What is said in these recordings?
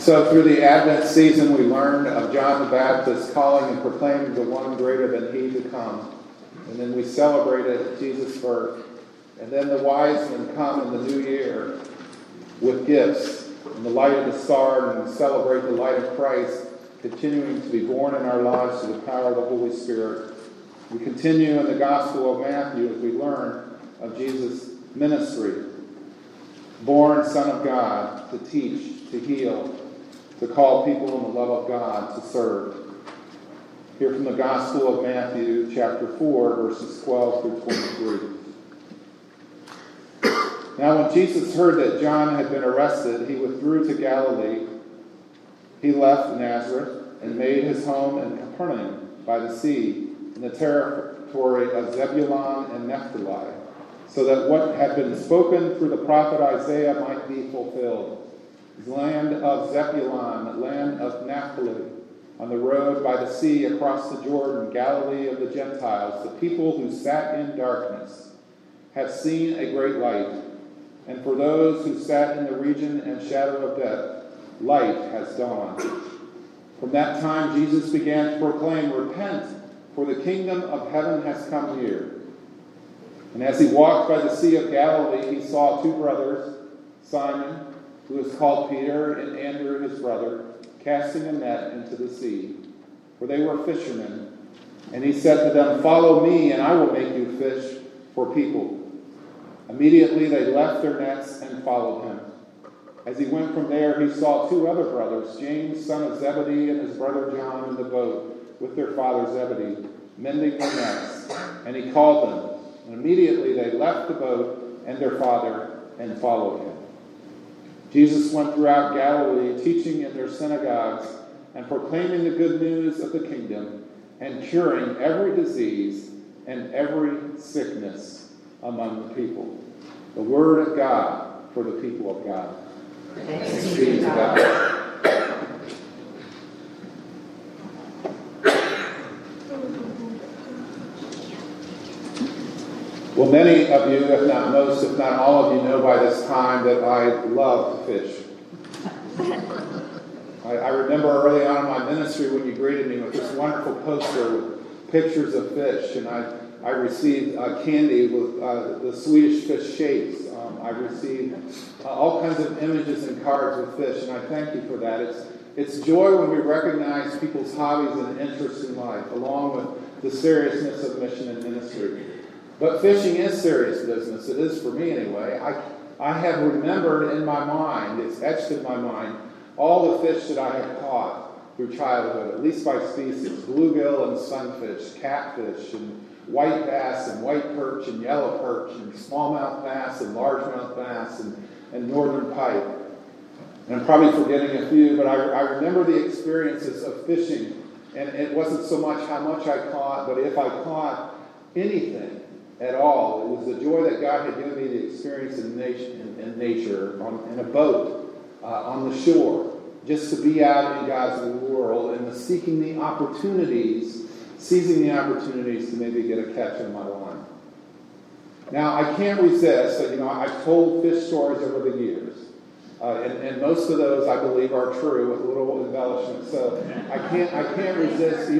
So through the Advent season, we learn of John the Baptist calling and proclaiming the one greater than he to come. And then we celebrated Jesus' birth. And then the wise men come in the new year with gifts in the light of the star, and we celebrate the light of Christ continuing to be born in our lives through the power of the Holy Spirit. We continue in the Gospel of Matthew as we learn of Jesus' ministry. Born Son of God, to teach, to heal, to call people in the love of God, to serve. Here from the Gospel of Matthew, chapter 4, verses 12 through 23. Now when Jesus heard that John had been arrested, he withdrew to Galilee. He left Nazareth and made his home in Capernaum by the sea, in the territory of Zebulun and Naphtali, so that what had been spoken through the prophet Isaiah might be fulfilled. The land of Zebulun, land of Naphtali, on the road by the sea across the Jordan, Galilee of the Gentiles, the people who sat in darkness have seen a great light. And for those who sat in the region and shadow of death, light has dawned. From that time Jesus began to proclaim, "Repent, for the kingdom of heaven has come near." And as he walked by the Sea of Galilee, he saw two brothers, Simon, who is called Peter, and Andrew his brother, casting a net into the sea, for they were fishermen. And he said to them, "Follow me, and I will make you fish for people." Immediately they left their nets and followed him. As he went from there, he saw two other brothers, James, son of Zebedee, and his brother John, in the boat with their father Zebedee, mending their nets. And he called them. And immediately they left the boat and their father and followed him. Jesus went throughout Galilee, teaching in their synagogues and proclaiming the good news of the kingdom and curing every disease and every sickness among the people. The word of God for the people of God. Thanks be to God. Well, many of you, if not most, if not all of you, know by this time that I love to fish. I remember early on in my ministry when you greeted me with this wonderful poster with pictures of fish, and I received candy with the Swedish fish shapes. I received all kinds of images and cards with fish, and I thank you for that. It's joy when we recognize people's hobbies and interests in life, along with the seriousness of mission and ministry. But fishing is serious business. It is for me anyway. I have remembered in my mind, it's etched in my mind, all the fish that I have caught through childhood, at least by species: bluegill and sunfish, catfish, and white bass and white perch and yellow perch and smallmouth bass and largemouth bass and northern pike. And I'm probably forgetting a few, but I remember the experiences of fishing. And it wasn't so much how much I caught, but if I caught anything at all, it was the joy that God had given me to experience in nature, in a boat, on the shore, just to be out in God's world and seizing the opportunities to maybe get a catch in my line. Now, I can't resist, I've told fish stories over the years, and most of those, I believe, are true with little embellishments. So I can't resist,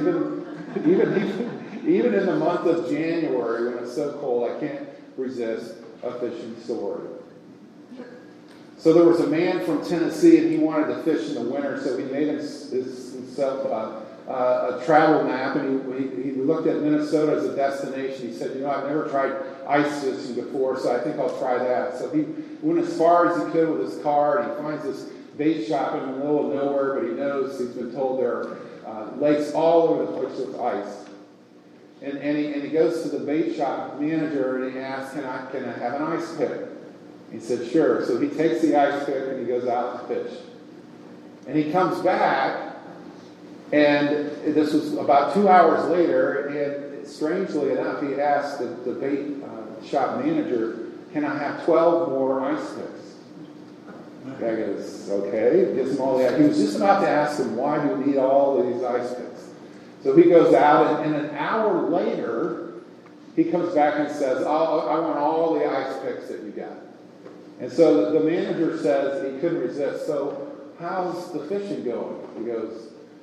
even in the month of January when it's so cold, I can't resist a fishing story. So there was a man from Tennessee, and he wanted to fish in the winter, so he made himself a travel map, and he looked at Minnesota as a destination. He said, I've never tried ice fishing before, so I think I'll try that. So he went as far as he could with his car, and he finds this bait shop in the middle of nowhere, but he knows, he's been told there are lakes all over the place with ice. And he goes to the bait shop manager, and he asks, can I have an ice pick? He said, sure. So he takes the ice pick, and he goes out to fish. And he comes back, and this was about 2 hours later, and strangely enough, he asked the bait shop manager, can I have 12 more ice picks? The guy goes, okay. Gives him all the. He was just about to ask him, why do you need all of these ice picks? So he goes out, and an hour later, he comes back and says, I want all the ice picks that you got. And so the manager says he couldn't resist. So how's the fishing going? He goes,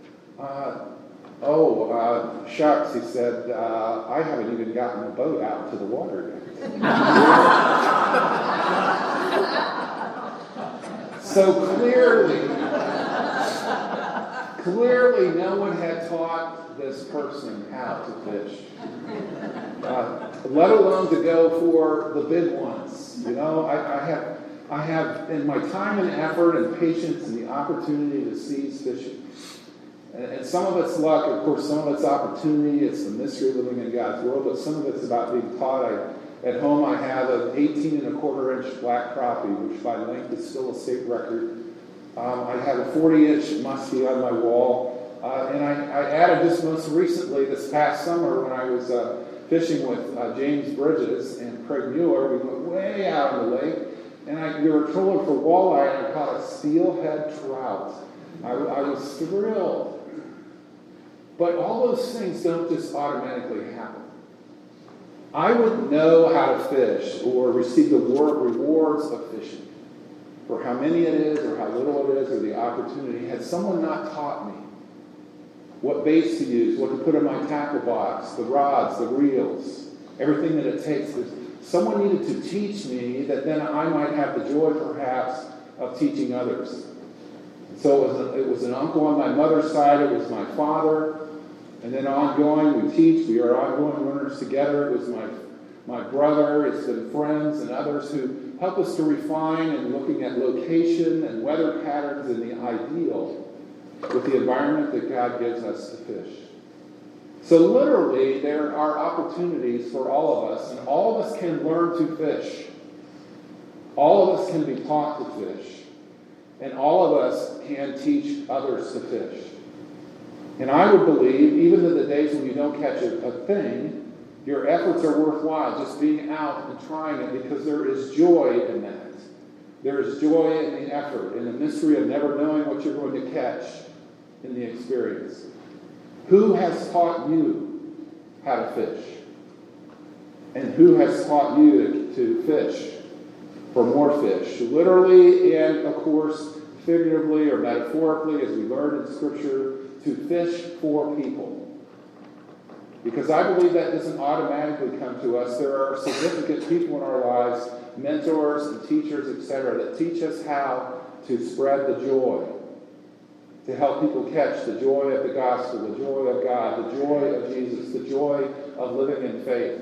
shucks, he said, I haven't even gotten the boat out to the water yet. So clearly no one had taught this person how to fish, let alone to go for the big ones. You know, I have in my time and effort and patience and the opportunity to seize fishing. And some of it's luck, of course, some of it's opportunity, it's the mystery of living in God's world, but some of it's about being taught. At home I have an 18 1/4-inch black crappie, which by length is still a state record. I have a 40-inch muskie on my wall. And I added this most recently, this past summer, when I was fishing with James Bridges and Craig Mueller. We went way out on the lake, and we were trolling for walleye, and I caught a steelhead trout. I was thrilled. But all those things don't just automatically happen. I wouldn't know how to fish or receive the rewards of fishing for how many it is or how little it is or the opportunity had someone not taught me what baits to use, what to put in my tackle box, the rods, the reels, everything that it takes. Someone needed to teach me that then I might have the joy perhaps of teaching others. So it was an uncle on my mother's side, it was my father. And then ongoing, we teach. We are ongoing learners together. It was my brother. It's been friends and others who help us to refine and looking at location and weather patterns and the ideal with the environment that God gives us to fish. So literally, there are opportunities for all of us, and all of us can learn to fish. All of us can be taught to fish, and all of us can teach others to fish. And I would believe, even in the days when you don't catch a thing, your efforts are worthwhile, just being out and trying it, because there is joy in that. There is joy in the effort, in the mystery of never knowing what you're going to catch in the experience. Who has taught you how to fish? And who has taught you to fish for more fish? Literally and, of course, figuratively or metaphorically, as we learn in Scripture, to fish for people. Because I believe that doesn't automatically come to us. There are significant people in our lives, mentors and teachers, etc., that teach us how to spread the joy, to help people catch the joy of the gospel, the joy of God, the joy of Jesus, the joy of living in faith.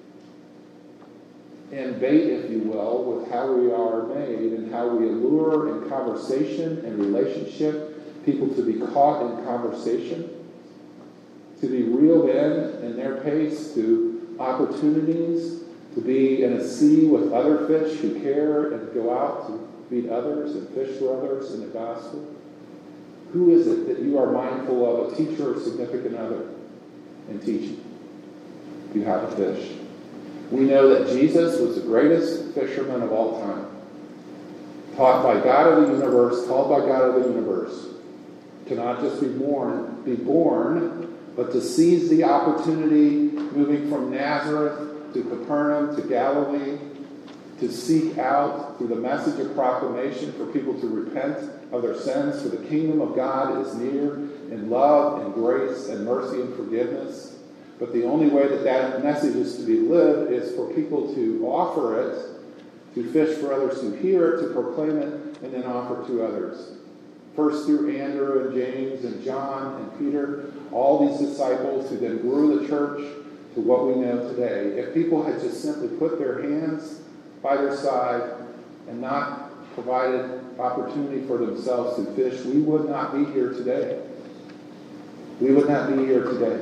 And bait, if you will, with how we are made and how we allure in conversation and relationship people to be caught in conversation, to be reeled in their pace to opportunities, to be in a sea with other fish who care and go out to feed others and fish for others in the gospel. Who is it that you are mindful of, a teacher or significant other, in teaching you how to fish? We know that Jesus was the greatest fisherman of all time, taught by God of the universe, called by God of the universe, to not just be born, but to seize the opportunity, moving from Nazareth to Capernaum to Galilee, to seek out through the message of proclamation for people to repent of their sins, for the kingdom of God is near in love and grace and mercy and forgiveness. But the only way that message is to be lived is for people to offer it, to fish for others who hear it, to proclaim it, and then offer to others. First through Andrew and James and John and Peter, all these disciples who then grew the church to what we know today. If people had just simply put their hands by their side and not provided opportunity for themselves to fish, we would not be here today. We would not be here today.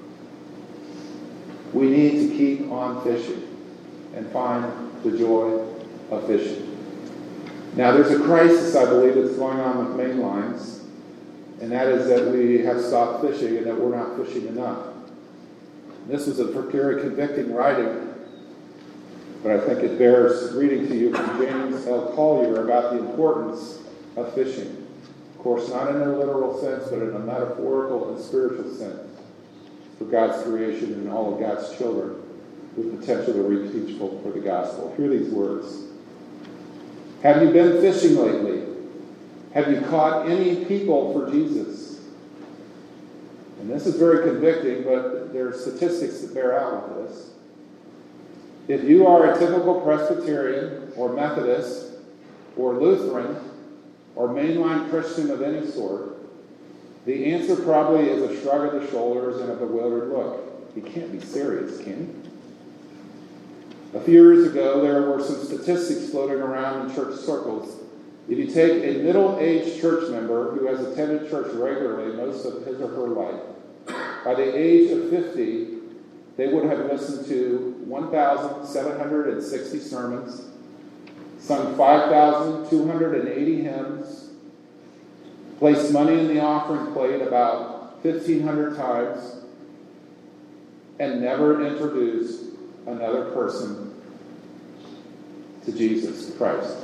We need to keep on fishing and find the joy of fishing. Now, there's a crisis, I believe, that's going on with main lines, and that is that we have stopped fishing and that we're not fishing enough. This was a very convicting writing, but I think it bears reading to you from James L. Collier about the importance of fishing. Of course, not in a literal sense, but in a metaphorical and spiritual sense for God's creation and all of God's children with potential to reach people for the gospel. Hear these words. Have you been fishing lately? Have you caught any people for Jesus? And this is very convicting, but there are statistics that bear out with this. If you are a typical Presbyterian or Methodist or Lutheran or mainline Christian of any sort, the answer probably is a shrug of the shoulders and a bewildered look. He can't be serious, can he? A few years ago, there were some statistics floating around in church circles. If you take a middle-aged church member who has attended church regularly most of his or her life, by the age of 50, they would have listened to 1,760 sermons, sung 5,280 hymns, placed money in the offering plate about 1,500 times, and never introduced another person to Jesus Christ.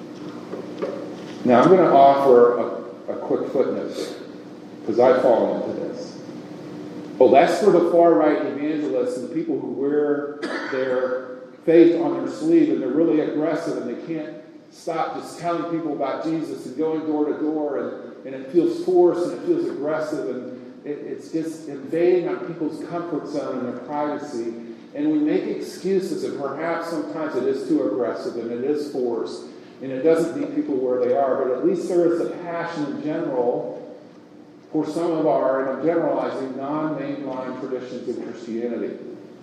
Now, I'm going to offer a quick footnote here, because I fall into this. Well, that's for the far-right evangelists and the people who wear their faith on their sleeve, and they're really aggressive, and they can't stop just telling people about Jesus and going door to door, and it feels forced, and it feels aggressive, and it's just invading on people's comfort zone and their privacy. And we make excuses, and perhaps sometimes it is too aggressive, and it is forced, and it doesn't meet people where they are, but at least there is a passion in general for some of our, and I'm generalizing, non-mainline traditions of Christianity.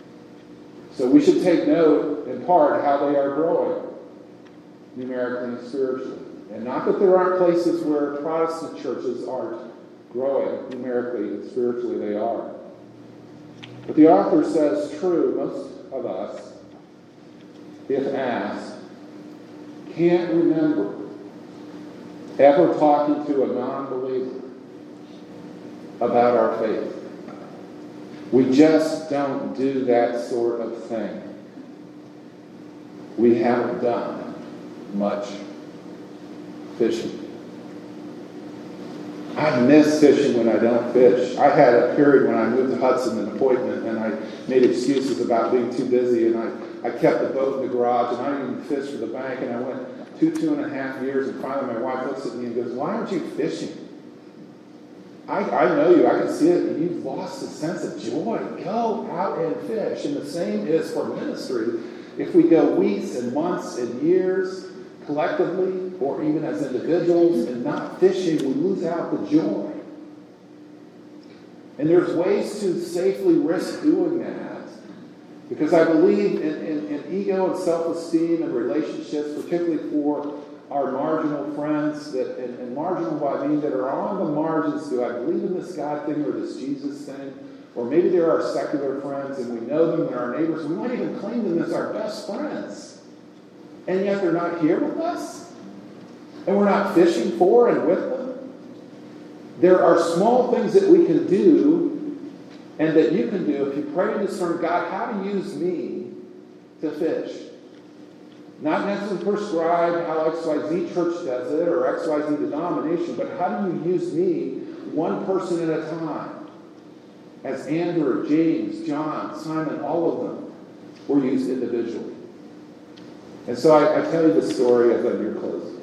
So we should take note, in part, how they are growing, numerically and spiritually. And not that there aren't places where Protestant churches aren't growing, numerically and spiritually they are. But the author says, true, most of us, if asked, can't remember ever talking to a non-believer about our faith. We just don't do that sort of thing. We haven't done much fishing. I miss fishing when I don't fish. I had a period when I moved to Hudson, an appointment, and I made excuses about being too busy, and I kept the boat in the garage, and I didn't even fish for the bank, and I went 2.5 years, and finally my wife looks at me and goes, why aren't you fishing? I know you. I can see it. You've lost a sense of joy. Go out and fish. And the same is for ministry. If we go weeks and months and years collectively or even as individuals and not fishing, we lose out the joy. And there's ways to safely risk doing that, because I believe in ego and self-esteem and relationships, particularly for our marginal friends, and marginal I mean that are on the margins. Do I believe in this God thing or this Jesus thing? Or maybe they're our secular friends and we know them and our neighbors. We might even claim them as our best friends. And yet they're not here with us. And we're not fishing for and with them. There are small things that we can do and that you can do if you pray and discern, God, how to use me to fish. Not necessarily prescribe how XYZ church does it or XYZ denomination, but how do you use me one person at a time? As Andrew, James, John, Simon, all of them were used individually. And so I tell you this story as I near closing.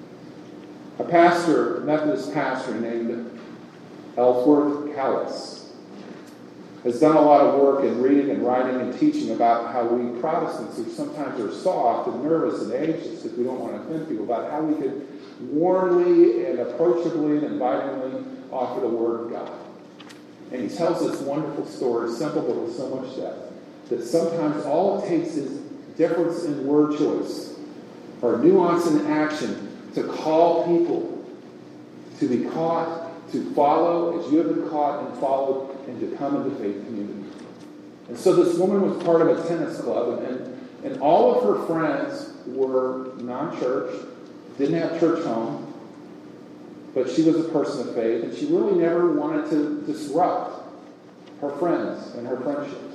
A pastor, Methodist pastor named Ellsworth Callis, has done a lot of work in reading and writing and teaching about how we Protestants, who sometimes are soft and nervous and anxious if we don't want to offend people, about how we can warmly and approachably and invitingly offer the Word of God. And he tells this wonderful story, simple but with so much depth, that sometimes all it takes is difference in word choice or nuance in action to call people to be caught, to follow as you have been caught and followed, and to come into faith community. And so this woman was part of a tennis club, and all of her friends were non-church, didn't have church home, but she was a person of faith, and she really never wanted to disrupt her friends and her friendships.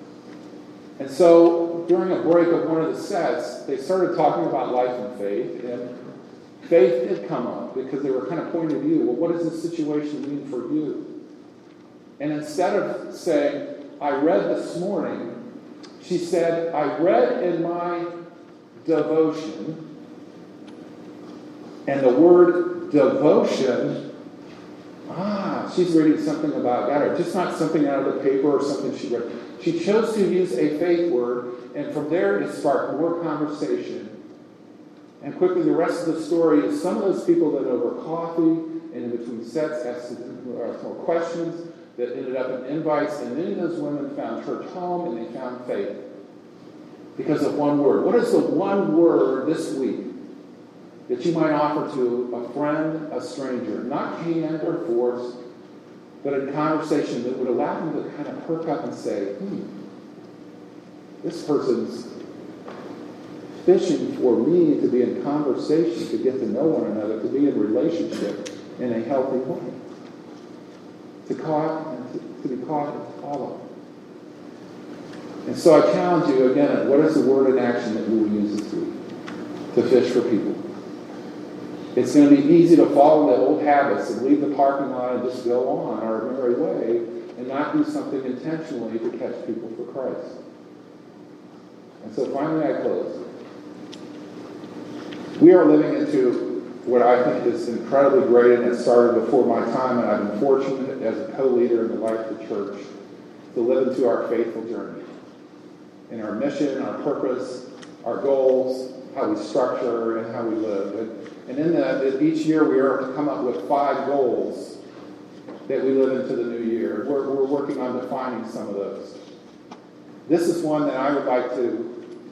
And so during a break of one of the sets, they started talking about life and faith, and faith did come up because they were kind of pointing of view. Well, what does this situation mean for you? And instead of saying, I read this morning, she said, I read in my devotion, and the word devotion, she's reading something about God, or just not something out of the paper or something she read. She chose to use a faith word, and from there it sparked more conversation. And quickly the rest of the story is some of those people that over coffee and in between sets asked more questions that ended up in invites, and many of those women found church home and they found faith because of one word. What is the one word this week that you might offer to a friend, a stranger, not canned or forced, but in conversation that would allow them to kind of perk up and say, this person's fishing for me to be in conversation, to get to know one another, to be in relationship in a healthy way, to be caught and follow. And so I challenge you again, what is the word in action that we will use this week to fish for people? It's going to be easy to follow the old habits and leave the parking lot and just go on our merry way and not do something intentionally to catch people for Christ. And so finally I close. We are living into what I think is incredibly great, and it started before my time, and I've been fortunate as a co-leader in the life of the church to live into our faithful journey. In our mission, our purpose, our goals, how we structure, and how we live. And in that, each year we are to come up with 5 goals that we live into the new year. We're working on defining some of those. This is one that I would like to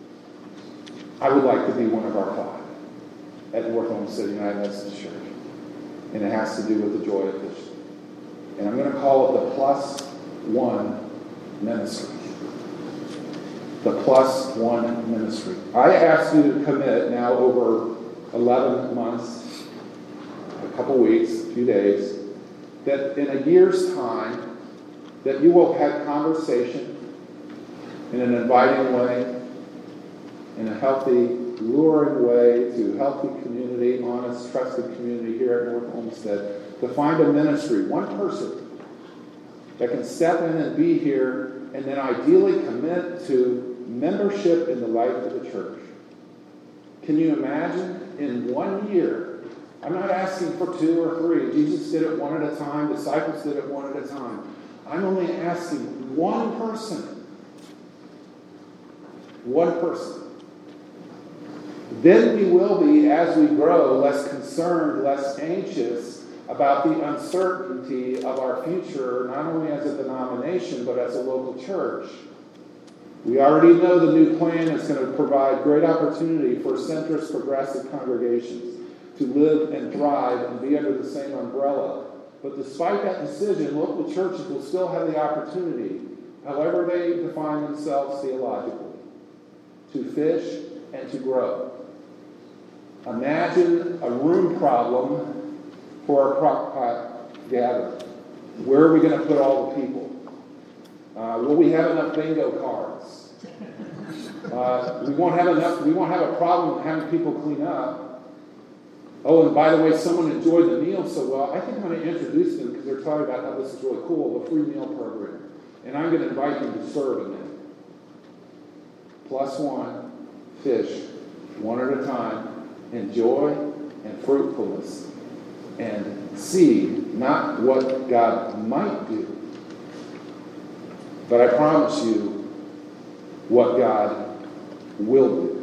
be one of our 5 at North Olmsted United Methodist Church. And it has to do with the joy of fishing. And I'm going to call it the +1 ministry. The +1 ministry. I ask you to commit now over 11 months, a couple weeks, a few days, that in a year's time, that you will have conversation in an inviting way, in a healthy, luring way to healthy community, honest, trusted community here at North Olmsted, to find a ministry, one person that can step in and be here and then ideally commit to membership in the life of the church. Can you imagine in 1 year? I'm not asking for 2 or 3. Jesus did it one at a time. Disciples did it one at a time. I'm only asking one person. One person. Then we will be, as we grow, less concerned, less anxious about the uncertainty of our future, not only as a denomination, but as a local church. We already know the new plan is going to provide great opportunity for centrist progressive congregations to live and thrive and be under the same umbrella. But despite that decision, local churches will still have the opportunity, however they define themselves theologically, to fish and to grow. Imagine a room problem for a crock-pot gathering. Where are we going to put all the people? Will we have enough bingo cards? We won't have a problem having people clean up. Oh, and by the way, someone enjoyed the meal so well. I think I'm going to introduce them because they're talking about how this is really cool, the free meal program. And I'm going to invite them to serve in it. +1, fish, one at a time, in joy and fruitfulness, and see not what God might do, but I promise you what God will do.